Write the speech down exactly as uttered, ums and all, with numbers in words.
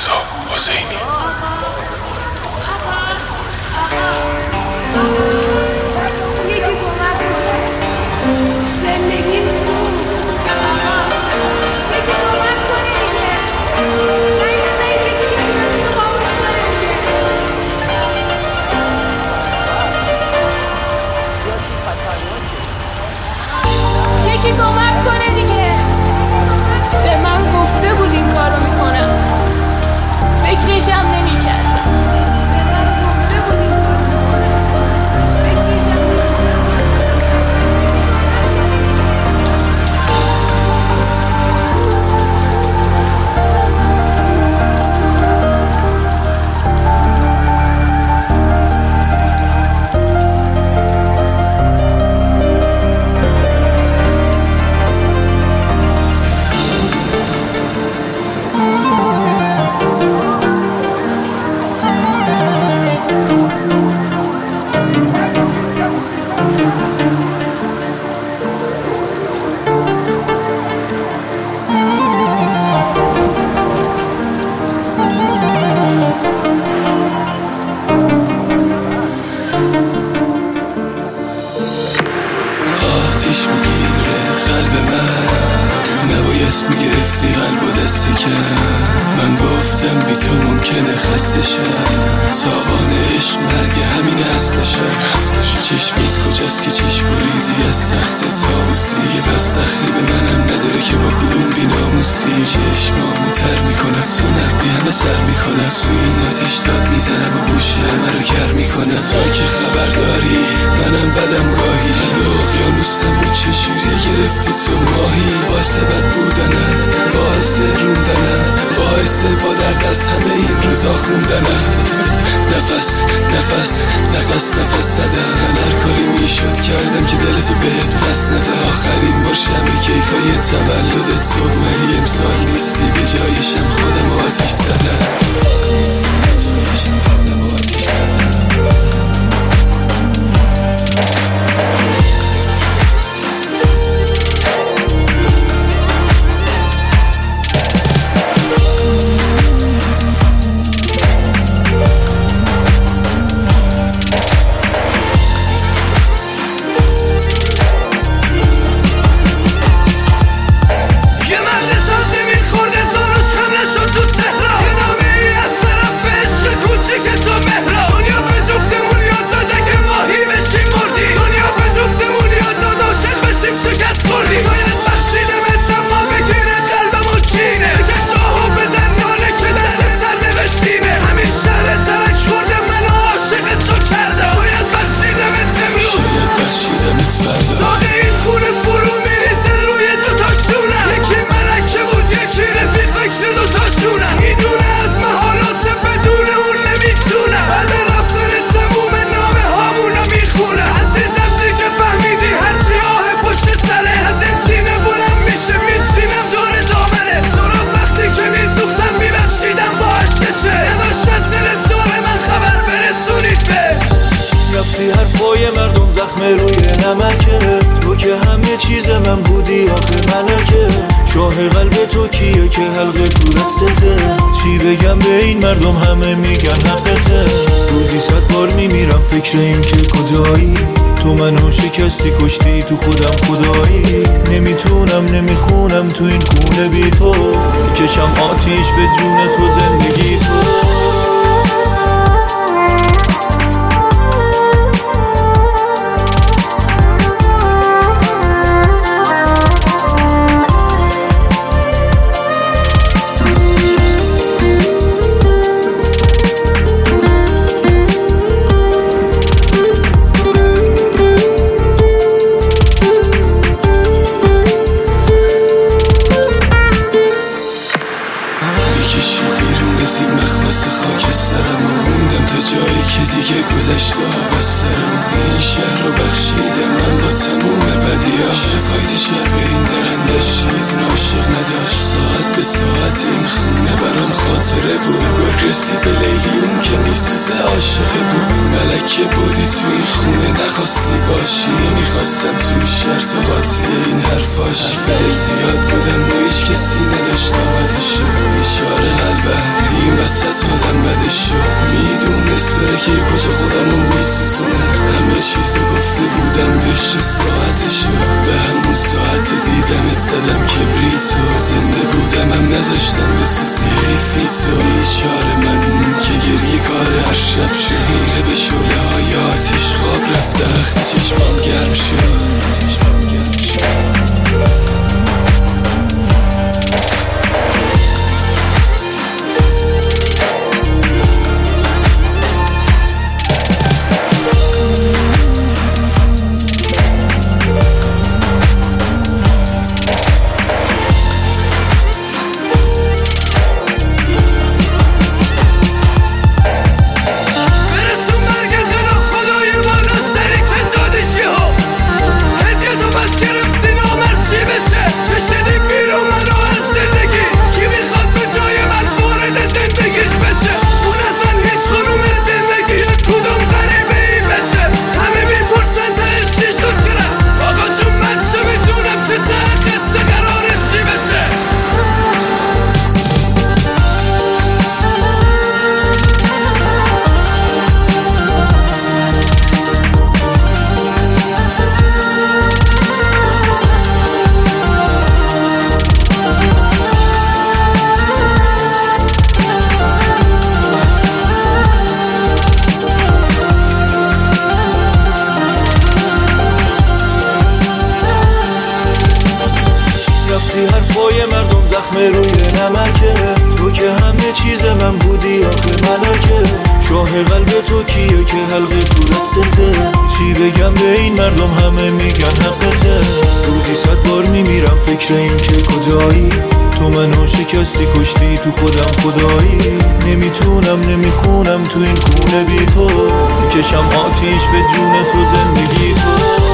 رضا حسینی. یکی کمک کنه دیگه. به من گفته بود این کارو میکنم، فکرشم نمیکردم. آتیش میگیره قلب من، نباید میگرفتی قلب و دستی کرد. من گفتم بی تو ممکنه خسته شد، تاوان عشق مرگ همین اصلشه. چشمت کجاست که چشم بریدی از تخت طاووسی؟ دیگه پس دخلی به منم نداره که با کدوم بیناموسی. چشمامو تر میکنه تو نقبی همه سر میکنه، تو این آتیش داد میزنم و گوشه همه رو گر میکنه. تو که خبر داری منم بدم گاهی، قلب اقیانوسم و چجوری گرفتی تو ماهی. باعث بد بودنم، باعث روندنم، باعث با درد از همه این روزا خوندنم. نفس نفس نفس نفس زدم، من هر کاری میشد کردم که دلتو بهت پس نده. آخرین بار شب کیکای تولد تو، ولی امسال نیستی به جایشم خودم آتیش زدم. نیستی به جایشم خودم آتیش زدم. حرفای مردم زخم روی نمکه، تو که همه چیز من بودی آخه ملکه. شاه قلب تو کیه که حلقه تو رسته؟ چی بگم به این مردم همه میگن حقته. روزی صد بار میمیرم فکر این که کجایی، تو منو شکستی کشتی تو خودم خدایی. نمیتونم نمیخونم تو این خونه بی تو، کشم آتیش به جون تو زندگی تو. میکشی بیرون از این مخمص خاکسترم و موندم تا جایی که دیگه گذشته ها بسترم. این شهر رو بخشیدم من با تموم بدیاش، چه فایده شهر به این درندش یه دونه عاشق نداشت. ساعت به ساعت این خونه برام خاطره بود، رسید به لیلی اون که میسوزه عاشقه بود ملکه بودی تو این خونه نخواستی باشی نمیخواستم توی شرط و قاطی این حرفاش حرف دل زیاد بودم با هیچ کسی نداشت طاقتش شد بیچاره قلبم این وسط آدم بدش شد میدونست بره که کجا خودمو میسوزونه همه چیزو گفته بودم بهش و ساعتش شد به همون ساعت دیدمت زدم کبریتو زنده بودم هم نذاشتم بسوزی حیفی تو بیچاره من که گریه کار هر شب شد میره به شعله های آتیش خواب رفته وقتی چشمام گرم شد چشمام گرم شد حرفای مردم زخم روی نمکه تو که همه چیز من بودی آخه ملکه شاه قلب تو کیه که حلقه تو دستته چی بگم به این مردم همه میگن حقته روزی صد بار میمیرم فکر این که کجایی تو منو شکستی کشتی تو خودم خدایی نمیتونم نمیخونم تو این خونه بی تو میکشم آتیش به جون تو زندگی تو